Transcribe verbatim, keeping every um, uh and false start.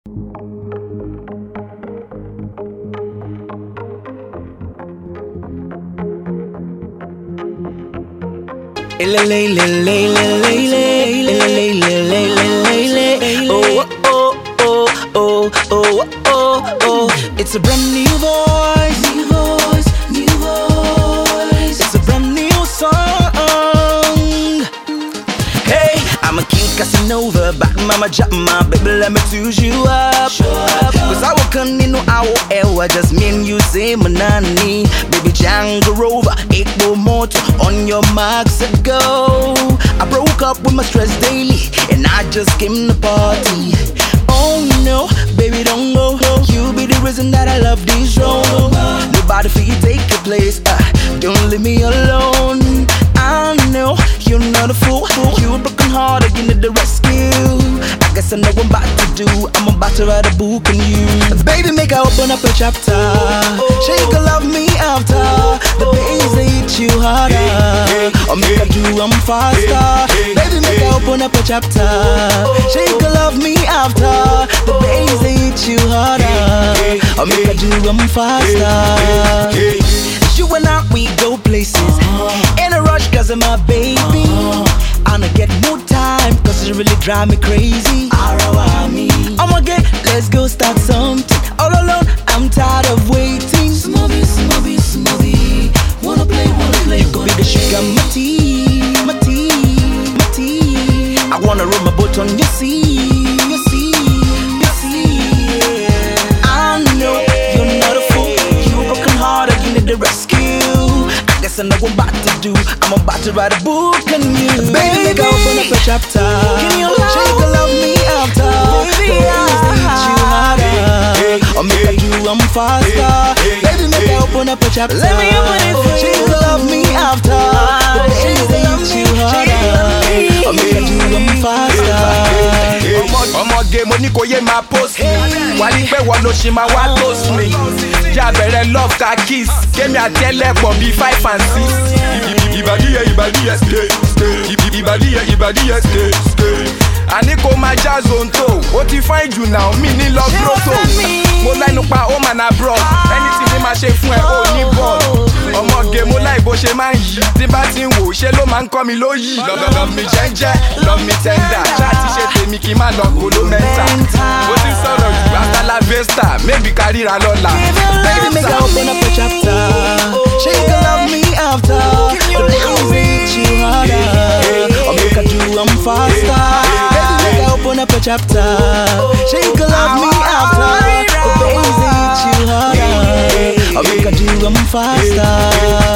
Oh, oh, oh, oh, oh, oh, oh. It's a brand new voice, new voice, new voice. It's a brand new song. Hey, I'm a king Casanova, back mama drop my baby, let me choose you up. Cause I will come in no hour, ever just me and you say manani. Baby Django Rover, eight more on your marks ago. I broke up with my stress daily, and I just came to party. Oh no, baby don't go. You be the reason that I love this road. Nobody for you take your place. Uh, don't leave me alone. I know you're not a fool. You a broken heart, you need the rescue. I guess I know what I'm about to do. I'm about to write a book on you. Baby, make I open up a chapter. Sure you can love me after the days they hit you harder, or make I do I'm faster. Baby, make I open up a chapter. Sure you can love me after the days they hit you harder, or make I do I'm faster. You and I, we go places. In a rush cause of my baby. I'ma get more time cause it really drive me crazy. I'ma get, let's go start something. All alone, I'm tired of waiting. Smoothie, smoothie, smoothie. Wanna play, wanna play. You could be the sugar, my tea, my tea, my tea. I wanna roll my boat on your sea, your sea, your sea. Yeah. I know you're not a fool. You broken hearted, you need the rescue. I guess I know what I'm about to do. I'm about to write a book on you. Baby, make I open up a chapter. Can you love, you can love me after the days that hit you harder, or make I do I'm faster. Baby, make I open up a chapter. Let me open it for you. You can love me after the days that hit you harder, or make I do I'm faster. Ọmọge mo ní kò yé máa post mi. Wà ní pé wọ́n ló ṣe máa wá toast mi. Yà bẹ̀rẹ̀ love ká kiss. Kémi àtẹ́lẹ̀pọ̀ bíi five and six. Ìbàdí yẹ ìbàdí yẹ stay stay. Ìbàdí yẹ ìbàdí yẹ stay stay. Àní kò máa já zonto. Ó ti fine jù náà mi ní lọ grotto. Mo lẹ́nu pa home and abroad. Anything ni máa ṣe fún ẹ ó ní bọ́ọ̀lù. Ọmọge mo láì bó ṣe máa ń yí. Tí bá ti ń wò ṣe ló máa ń kọ́ mi lóyìí. Love me jẹ́jẹ́, love me tender. Ṣáà ti ṣe tèmi kí n má lọ kóló mẹ́ta. Mo ti sọ̀rọ̀ jù hasta la vista. Maybe káríra lọ́la. Baby, make I open up a chapter. Sure you can love me after the days they hit you harder, or make I do I'm faster. Baby, make I open up a chapter. Sure you can love me after the days they hit you harder, or make I do I'm faster.